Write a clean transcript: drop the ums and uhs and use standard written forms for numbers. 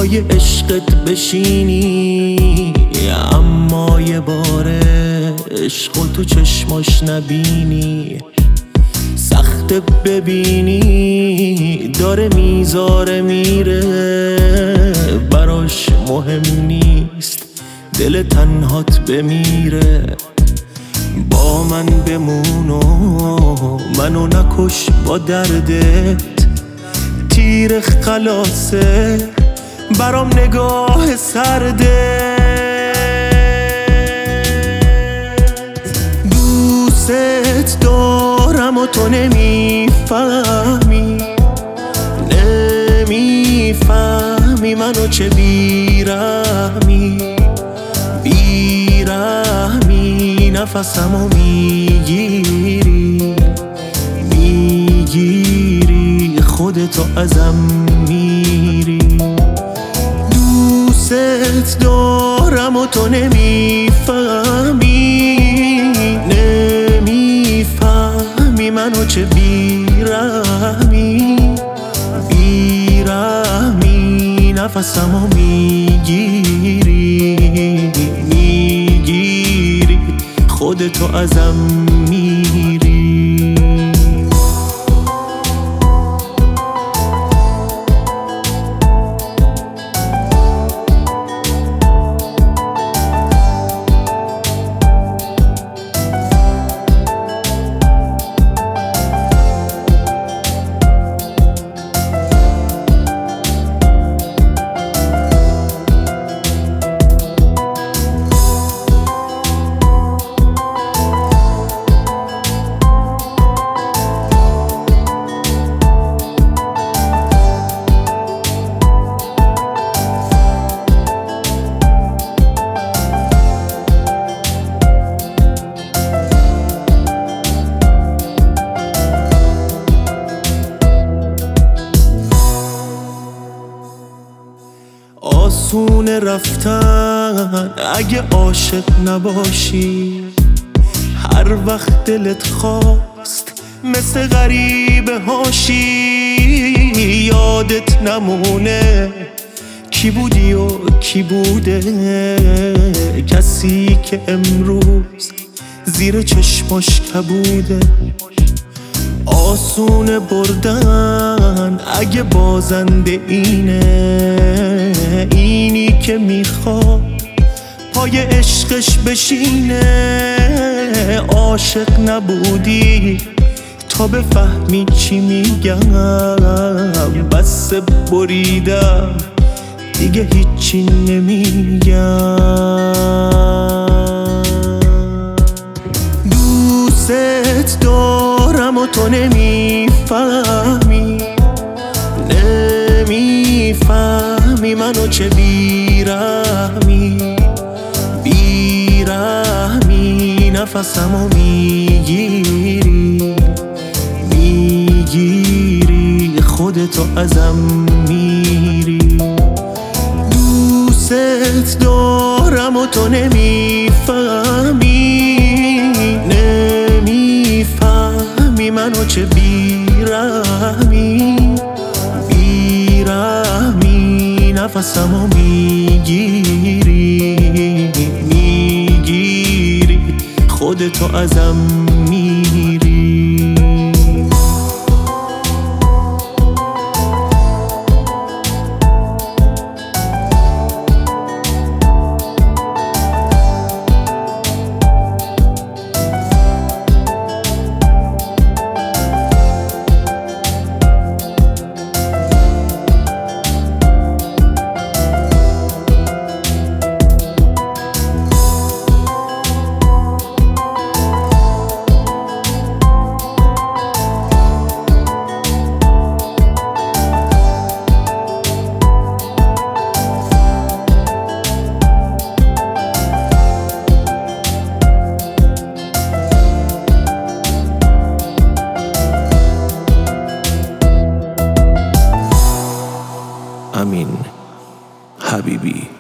پای عشقت بشینی، اما یه باره عشق و تو چشماش نبینی. سخته ببینی داره میذاره میره، براش مهم نیست دل تنهات بمیره. با من بمون و منو نکش با دردت، تیر خلاصه برام نگاه سرده. دوست دارم و تو نمیفهمی، نمیفهمی منو چه بیرحمی، بیرحمی نفسمو میگیری، میگیری خودتو ازم میری. دوست دارم و تو نمیفهمی، نمیفهمی منو چه بیرحمی، بیرحمی نفسمو میگیری، میگیری خودتو ازم میری. آسونه رفتن اگه عاشق نباشی، هر وقت دلت خواست مثل غریبه هاشی. یادت نمونه کی بودی و کی بوده، کسی که امروز زیر چشماش کبوده. آسونه بردن اگه بازنده اینه، اینی که میخواد پای عشقش بشینه. عاشق نبودی تا بفهمی چی میگم، بس بریدم دیگه هیچی نمیگم. دوست دارم و تو نمیفهمی، نمیفهمی منو چه بیرحمی، بیرحمی نفسمو میگیری، میگیری خودتو ازم میری. دوست دارم و تو نمیفهمی، نمیفهمی منو چه بیرحمی، بیرحمی نفسمو میگیری، میگیری خودتو ازم میری. امین حبیبی.